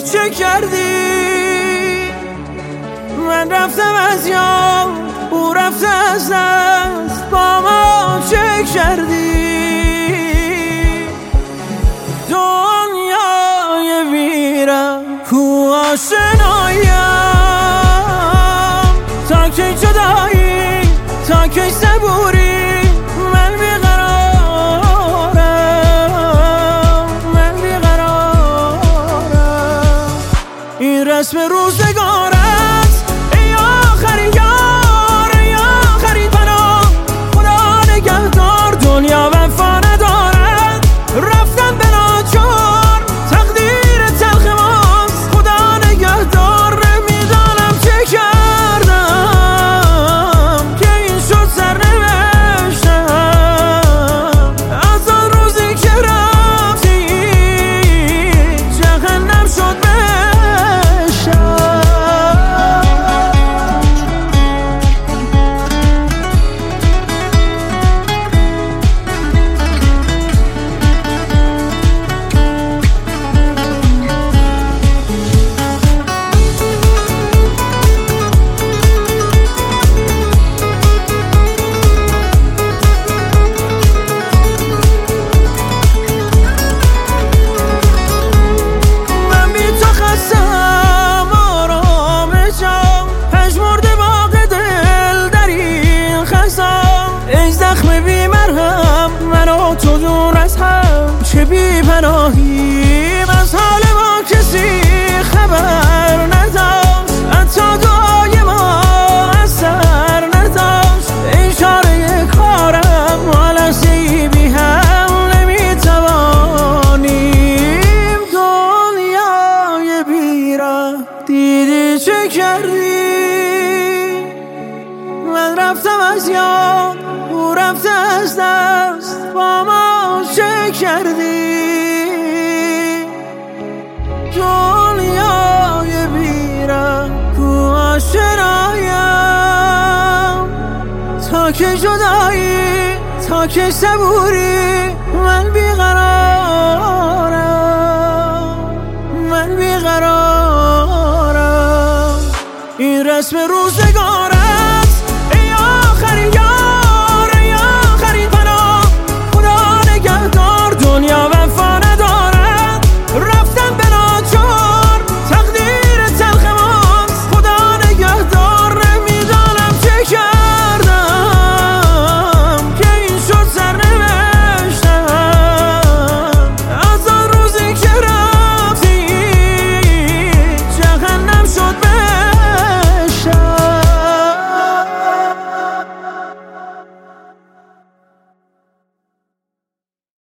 چه کردی؟ من رفتم از یاد، او رفته از دست، با ما چه کردی؟ دنیای ویران کو آشنایم، تا کی جدایی، تا کی صبوری، من بیقرارم، من بیقرارم. این رسم روزگارت ای آخری یار، ای آخری پناه، خدا نگهدار. دنیا وفا ندارد، رفتن به ناچار، تقدیر تلخ ماست، خدا نگهدار. نمیدانم چه کردم که این شد سرنوشتم، از آن روزی که رفتی جهنم شد بهشتم. تو دور از هم چه بی پناهیم، از حال ما کسی خبر نداشت، حتی دعای ما اثر نداشت. این چاره کارم ما لحظه‌ای بی هم نمیتوانیم. دنیای بیراه دیدی چه کردی؟ من رفتم از یاد، او رفته از دست، با ما چه کردی؟ دنیای بیراه کو آشنایم، تا که جدایی، تا که صبوری، من بیقرارم، من بیقرارم. این رسم روزگار